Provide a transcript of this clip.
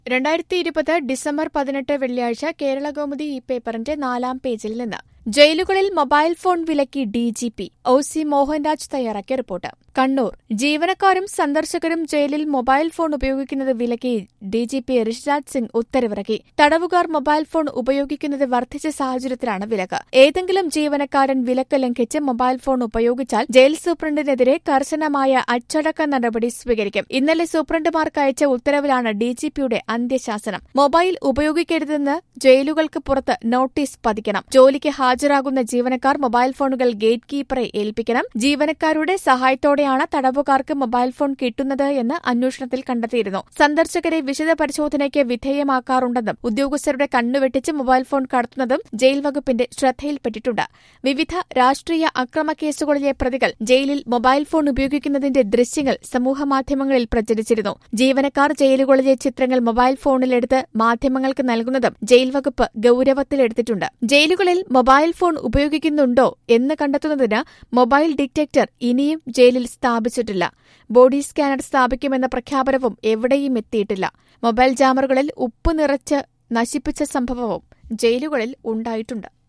2020 December 18 വെള്ളിയാഴ്ച കേരളകൗമുദി ഈ പേപ്പറിന്റെ 4-ാം പേജിൽ നിന്ന് ജയിലുകളിൽ മൊബൈൽ ഫോൺ വിലക്കി ഡിജിപി ഒ.സി. മോഹൻരാജ് തയ്യാറാക്കിയ റിപ്പോർട്ട്. കണ്ണൂർ. ജീവനക്കാരും സന്ദർശകരും ജയിലിൽ മൊബൈൽ ഫോൺ ഉപയോഗിക്കുന്നത് വിലക്കി ഡിജിപി ഋഷിരാജ് സിംഗ് ഉത്തരവിറക്കി. തടവുകാർ മൊബൈൽ ഫോൺ ഉപയോഗിക്കുന്നത് വർദ്ധിച്ച സാഹചര്യത്തിലാണ് വിലക്ക്. ഏതെങ്കിലും ജീവനക്കാരൻ വിലക്ക് ലംഘിച്ച് മൊബൈൽ ഫോൺ ഉപയോഗിച്ചാൽ ജയിൽ സൂപ്രണ്ടിനെതിരെ കർശനമായ അച്ചടക്ക നടപടി സ്വീകരിക്കും. ഇന്നലെ സൂപ്രണ്ടുമാർക്ക് അയച്ച ഉത്തരവിലാണ് ഡിജിപിയുടെ അന്ത്യശാസനം. മൊബൈൽ ഉപയോഗിക്കരുതെന്ന് ജയിലുകൾക്ക് പുറത്ത് നോട്ടീസ് പതിക്കണം. ജോലിക്ക് ഹാജരാകുന്ന ജീവനക്കാർ മൊബൈൽ ഫോണുകൾ ഗേറ്റ് കീപ്പറെ ഏൽപ്പിക്കണം. ജീവനക്കാരുടെ സഹായത്തോടെയാണ് തടവുകാർക്ക് മൊബൈൽ ഫോൺ കിട്ടുന്നത് എന്ന് അന്വേഷണത്തിൽ കണ്ടെത്തിയിരുന്നു. സന്ദർശകരെ വിശദ പരിശോധനയ്ക്ക് വിധേയമാക്കാറുണ്ടെന്നും ഉദ്യോഗസ്ഥരുടെ കണ്ണുവെട്ടിച്ച് മൊബൈൽ ഫോൺ കടത്തുന്നതും ജയിൽ വകുപ്പിന്റെ ശ്രദ്ധയിൽപ്പെട്ടിട്ടുണ്ട്. വിവിധ രാഷ്ട്രീയ അക്രമ കേസുകളിലെ പ്രതികൾ ജയിലിൽ മൊബൈൽ ഫോൺ ഉപയോഗിക്കുന്നതിന്റെ ദൃശ്യങ്ങൾ സമൂഹമാധ്യമങ്ങളിൽ പ്രചരിച്ചിരുന്നു. ജീവനക്കാർ ജയിലുകളിലെ ചിത്രങ്ങൾ മൊബൈൽ ഫോണിലെടുത്ത് മാധ്യമങ്ങൾക്ക് നൽകുന്നതും ജയിൽ വകുപ്പ് ഗൌരവത്തിലെടുത്തിട്ടുണ്ട്. ജയിലുകളിൽ മൊബൈൽ ഫോൺ ഉപയോഗിക്കുന്നുണ്ടോ എന്ന് കണ്ടെത്തുന്നതിന് മൊബൈൽ ഡിറ്റക്ടർ ഇനിയും ജയിലിൽ സ്ഥാപിച്ചിട്ടില്ല. ബോഡി സ്കാനർ സ്ഥാപിക്കുമെന്ന പ്രഖ്യാപനവും എവിടെയും എത്തിയിട്ടില്ല. മൊബൈൽ ജാമറുകളിൽ ഉപ്പ് നിറച്ച് നശിപ്പിച്ച സംഭവവും ജയിലുകളിൽ ഉണ്ടായിട്ടുണ്ട്.